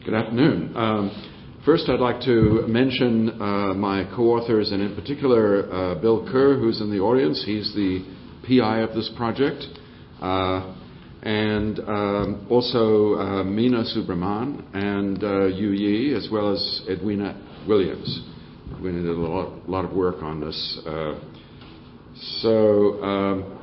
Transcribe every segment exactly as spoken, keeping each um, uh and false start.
Good afternoon. Um, first, I'd like to mention uh, my co-authors, and in particular, uh, Bill Kerr, who's in the audience. He's the P I of this project. Uh, and um, also uh, Meena Subramanian and uh, Yu Yi, as well as Edwina Williams. Edwina did a lot, lot of work on this. Uh, so... Um,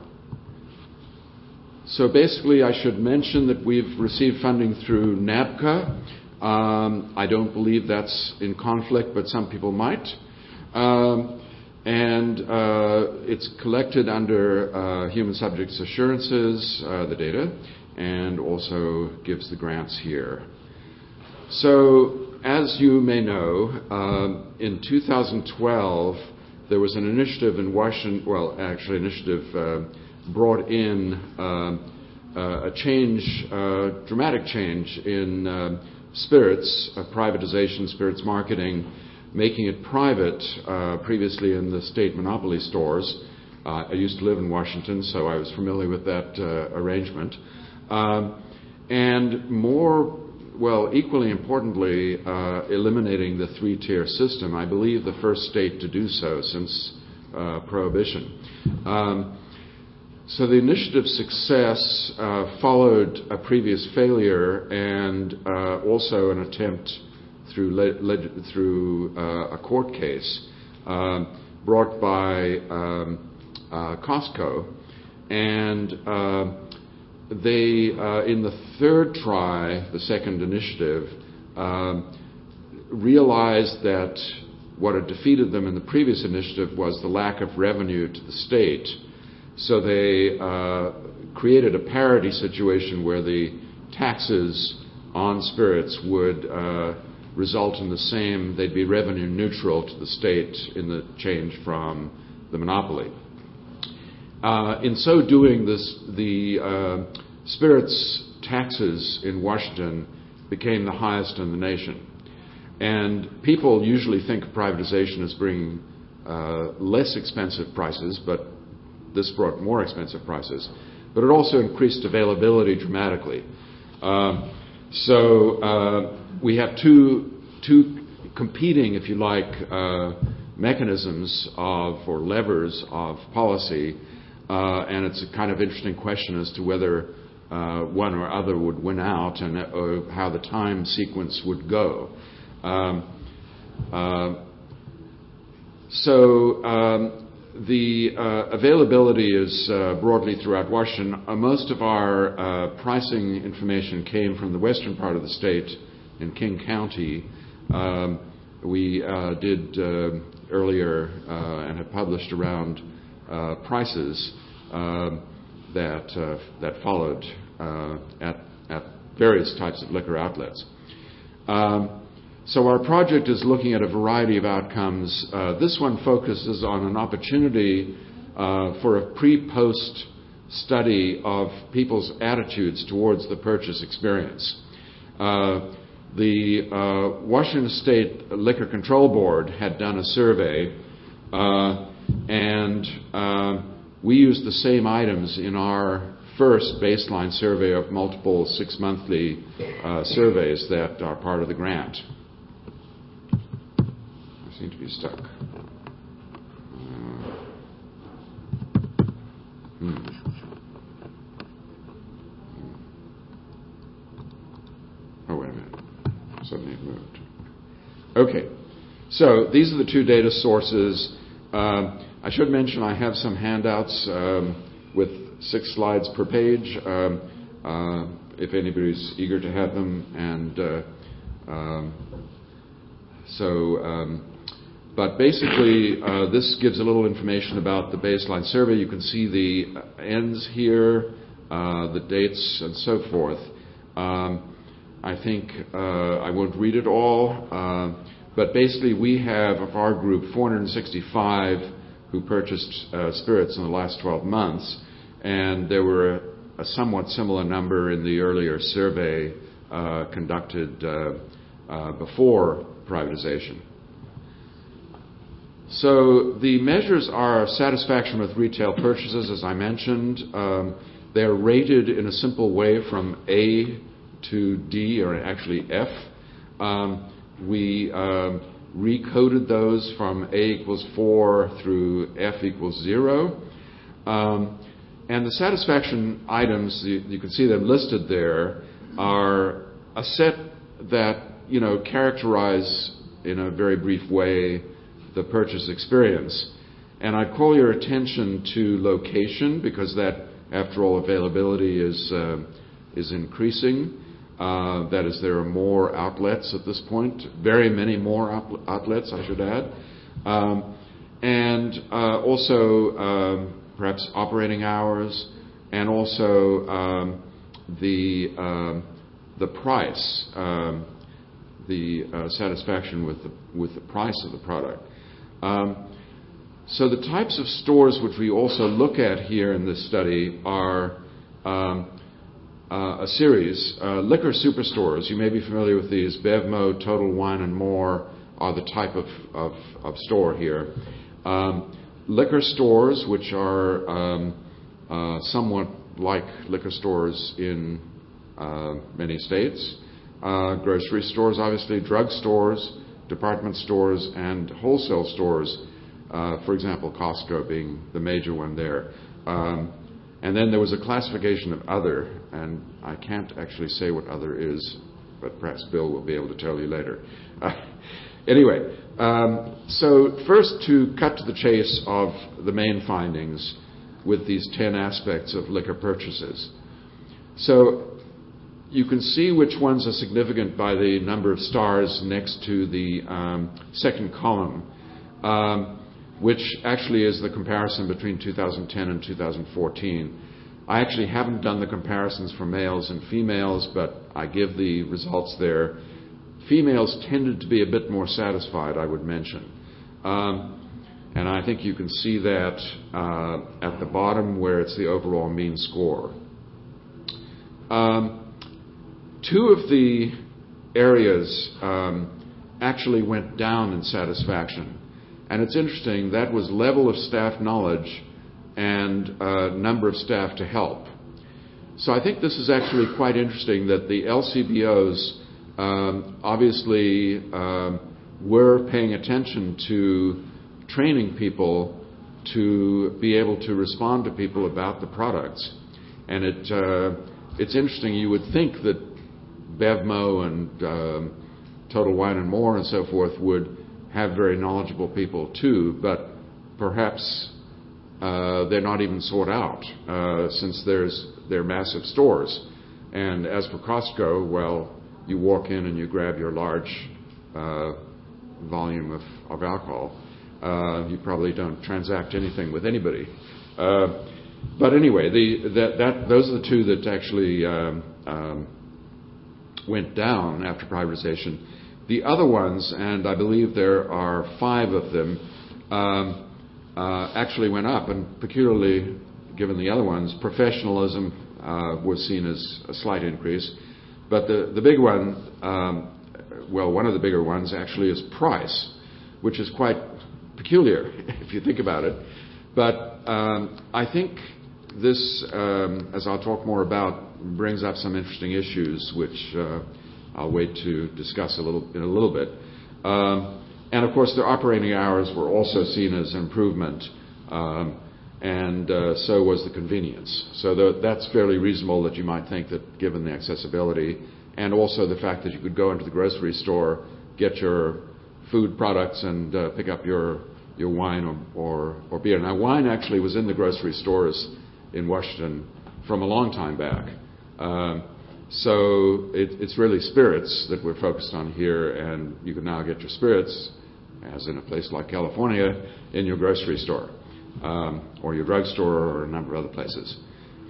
So basically, I should mention that we've received funding through NABCA. Um, I don't believe that's in conflict, but some people might. Um, and uh, it's collected under uh, Human Subjects Assurances, uh, the data, and also gives the grants here. So, as you may know, uh, in two thousand twelve, there was an initiative in Washington, well, actually, initiative uh, brought in uh, uh, a change, uh, dramatic change in uh, spirits, uh, privatization, spirits marketing, making it private, uh, previously in the state monopoly stores. Uh, I used to live in Washington, so I was familiar with that uh, arrangement. Um, and more, well, equally importantly, uh, eliminating the three-tier system. I believe the first state to do so since uh, Prohibition. Um, So the initiative's success uh, followed a previous failure and uh, also an attempt through le- le- through uh, a court case uh, brought by um, uh, Costco, and uh, they, uh, in the third try, the second initiative, uh, realized that what had defeated them in the previous initiative was the lack of revenue to the state. So they uh, created a parity situation where the taxes on spirits would uh, result in the same, they'd be revenue neutral to the state in the change from the monopoly. Uh, in so doing, this, the uh, spirits taxes in Washington became the highest in the nation. And people usually think of privatization as bringing uh, less expensive prices, but this brought more expensive prices, but it also increased availability dramatically. Um, so uh, we have two two competing, if you like, uh, mechanisms of or levers of policy, uh, and it's a kind of interesting question as to whether uh, one or other would win out, and uh, how the time sequence would go. Um, uh, so. Um, The uh, availability is uh, broadly throughout Washington. Uh, most of our uh, pricing information came from the western part of the state in King County. Um, we uh, did uh, earlier uh, and have published around uh, prices uh, that uh, that followed uh, at at various types of liquor outlets. Um, So our project is looking at a variety of outcomes. Uh, this one focuses on an opportunity uh, for a pre-post study of people's attitudes towards the purchase experience. Uh, the uh, Washington State Liquor Control Board had done a survey, uh, and uh, we used the same items in our first baseline survey of multiple six-monthly uh, surveys that are part of the grant. Seem to be stuck. Uh, hmm. Oh, wait a minute. Suddenly it moved. Okay. So these are the two data sources. Um, I should mention I have some handouts um, with six slides per page, um, uh, if anybody's eager to have them. And uh, um, so... Um, But basically, uh, this gives a little information about the baseline survey. You can see the ends here, uh, the dates, and so forth. Um, I think uh, I won't read it all, uh, but basically we have, of our group, four hundred sixty-five who purchased uh, spirits in the last twelve months, and there were a, a somewhat similar number in the earlier survey uh, conducted uh, uh, before privatization. So the measures are satisfaction with retail purchases, as I mentioned. Um, they're rated in a simple way from A to D, or actually F. Um, we um, recoded those from A equals four through F equals zero. Um, and the satisfaction items, you, you can see them listed there, are a set that, you know, characterize in a very brief way the purchase experience. And I'd call your attention to location, because that, after all, availability is uh, is increasing. Uh, that is, there are more outlets at this point, very many more outlets, I should add. Um, and uh, also um, perhaps operating hours, and also um, the um, the price, um, the uh, satisfaction with the with the price of the product. Um, so the types of stores which we also look at here in this study are um, uh, a series. Uh, liquor superstores, you may be familiar with these. BevMo, Total Wine and More are the type of, of, of store here. Um, liquor stores, which are um, uh, somewhat like liquor stores in uh, many states. Uh, grocery stores, obviously, drug stores, department stores, and wholesale stores. Uh, for example, Costco being the major one there. Um, and then there was a classification of other, and I can't actually say what other is, but perhaps Bill will be able to tell you later. Uh, anyway, um, so first, to cut to the chase of the main findings with these ten aspects of liquor purchases. So you can see which ones are significant by the number of stars next to the um, second column, um, which actually is the comparison between two thousand ten and two thousand fourteen. I actually haven't done the comparisons for males and females, but I give the results there. Females tended to be a bit more satisfied, I would mention. Um, and I think you can see that uh, at the bottom where it's the overall mean score. Um, two of the areas um, actually went down in satisfaction. And it's interesting, that was level of staff knowledge and uh, number of staff to help. So I think this is actually quite interesting that the L C B Os um, obviously um, were paying attention to training people to be able to respond to people about the products. And it uh, it's interesting, you would think that BevMo and um, Total Wine and More and so forth would have very knowledgeable people too, but perhaps uh, they're not even sought out uh, since there's they're massive stores. And as for Costco, well, you walk in and you grab your large uh, volume of, of alcohol. Uh, you probably don't transact anything with anybody. Uh, but anyway, the, that, that, those are the two that actually um, um, went down after privatization. The other ones, and I believe there are five of them, um, uh, actually went up, and peculiarly, given the other ones, professionalism uh, was seen as a slight increase. But the, the big one, um, well, one of the bigger ones actually is price, which is quite peculiar if you think about it. But um, I think this, um, as I'll talk more about, brings up some interesting issues, which uh, I'll wait to discuss a little in a little bit. Um, and of course, their operating hours were also seen as an improvement, um, and uh, so was the convenience. So the, that's fairly reasonable that you might think that, given the accessibility, and also the fact that you could go into the grocery store, get your food products, and uh, pick up your your wine or, or or beer. Now, wine actually was in the grocery stores in Washington from a long time back. Um, So it, it's really spirits that we're focused on here, and you can now get your spirits, as in a place like California, in your grocery store, um, or your drugstore, or a number of other places.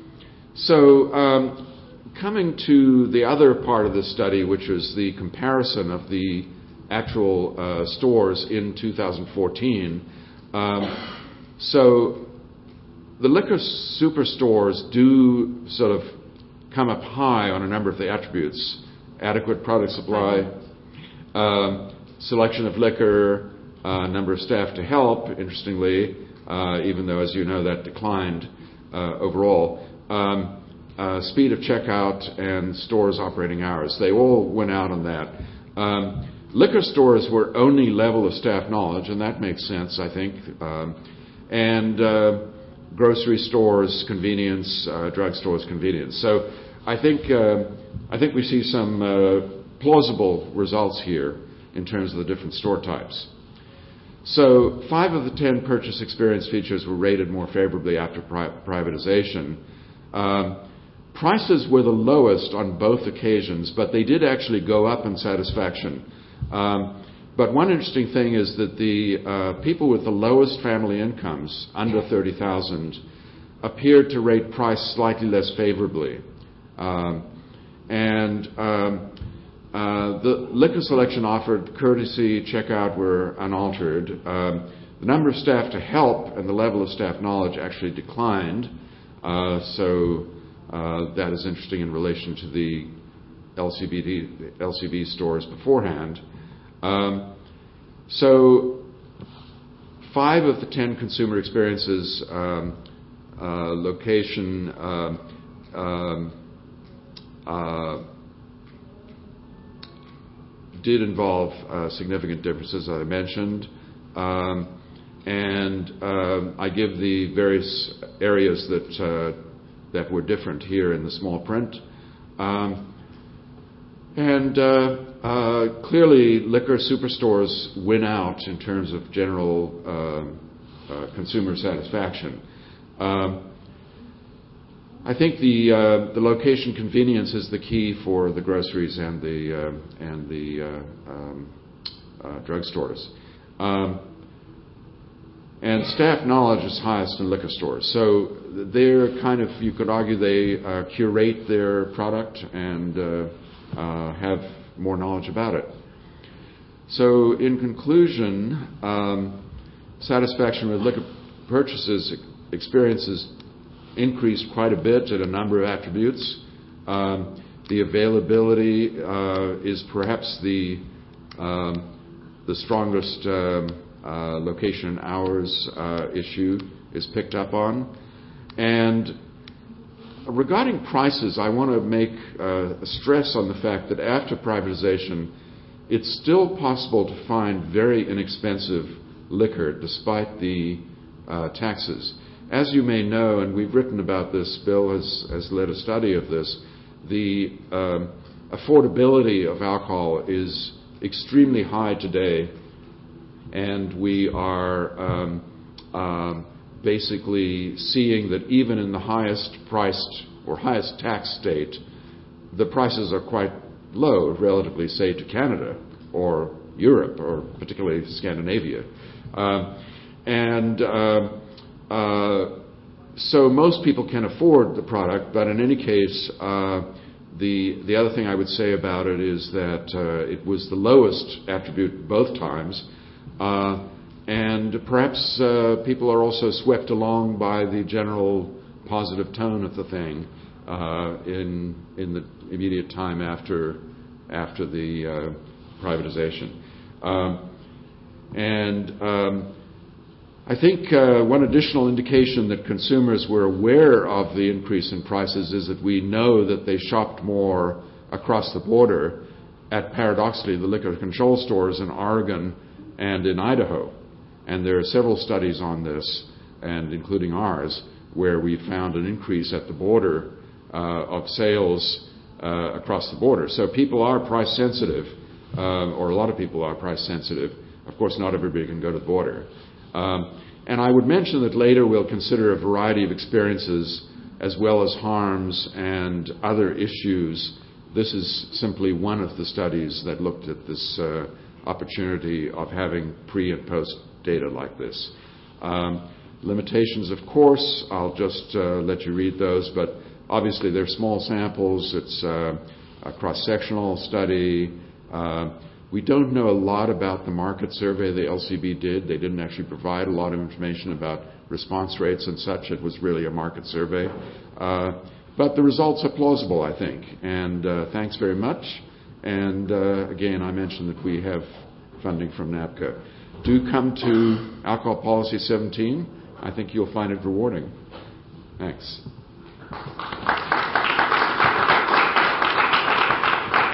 So um, coming to the other part of the study, which is the comparison of the actual uh, stores in two thousand fourteen. Um, so the liquor superstores do sort of come up high on a number of the attributes: adequate product supply, um, selection of liquor, uh, number of staff to help, interestingly, uh, even though, as you know, that declined uh, overall. Um, uh, speed of checkout and stores' operating hours. They all went out on that. Um, liquor stores were only level of staff knowledge, and that makes sense, I think. Um, and uh, grocery stores, convenience, uh, drug stores, convenience. So I think uh, I think we see some uh, plausible results here in terms of the different store types. So five of the ten purchase experience features were rated more favorably after pri- privatization. Um, prices were the lowest on both occasions, but they did actually go up in satisfaction. Um, but one interesting thing is that the uh, people with the lowest family incomes, under thirty thousand, appeared to rate price slightly less favorably. Um, and um, uh, the liquor selection offered, courtesy, checkout were unaltered. Um, the number of staff to help and the level of staff knowledge actually declined. Uh, so uh, that is interesting in relation to the L C B D, L C B stores beforehand. Um, so five of the ten consumer experiences, um, uh, location, um, um, uh, did involve uh, significant differences, as I mentioned. Um, and um, I give the various areas that uh, that were different here in the small print. Um, and uh, uh, clearly, liquor superstores win out in terms of general uh, uh, consumer satisfaction. Um, I think the uh, the location convenience is the key for the groceries and the uh, and the uh, um, uh, drugstores. Um, and staff knowledge is highest in liquor stores. So they're kind of, you could argue, they uh, curate their product and uh, uh, have more knowledge about it. So in conclusion, um, satisfaction with liquor purchases experiences increased quite a bit at a number of attributes. Um, the availability uh, is perhaps the um, the strongest um, uh, location and hours uh, issue is picked up on. And regarding prices, I want to make uh, a stress on the fact that after privatization, it's still possible to find very inexpensive liquor despite the uh, taxes. As you may know, and we've written about this, Bill has, has led a study of this, the um, affordability of alcohol is extremely high today, and we are um, um, basically seeing that even in the highest priced or highest tax state, the prices are quite low, relatively, say, to Canada or Europe or particularly Scandinavia. Um, and uh, uh, so most people can afford the product, but in any case, uh, the the other thing I would say about it is that uh, it was the lowest attribute both times. Uh, and perhaps uh, people are also swept along by the general positive tone of the thing uh, in in the immediate time after after the uh, privatization. Um, and um, I think uh, one additional indication that consumers were aware of the increase in prices is that we know that they shopped more across the border at, paradoxically, the liquor control stores in Oregon and in Idaho. And there are several studies on this, and including ours, where we found an increase at the border uh, of sales uh, across the border. So people are price sensitive, uh, or a lot of people are price sensitive. Of course, not everybody can go to the border. Um, and I would mention that later we'll consider a variety of experiences as well as harms and other issues. This is simply one of the studies that looked at this uh, opportunity of having pre and post data like this. Um, limitations, of course, I'll just uh, let you read those, but obviously they're small samples. It's uh, a cross-sectional study. Uh, we don't know a lot about the market survey the L C B did. They didn't actually provide a lot of information about response rates and such. It was really a market survey. Uh, but the results are plausible, I think. And uh, thanks very much. And uh, again, I mentioned that we have funding from NABCA. Do come to Alcohol Policy seventeen. I think you'll find it rewarding. Thanks.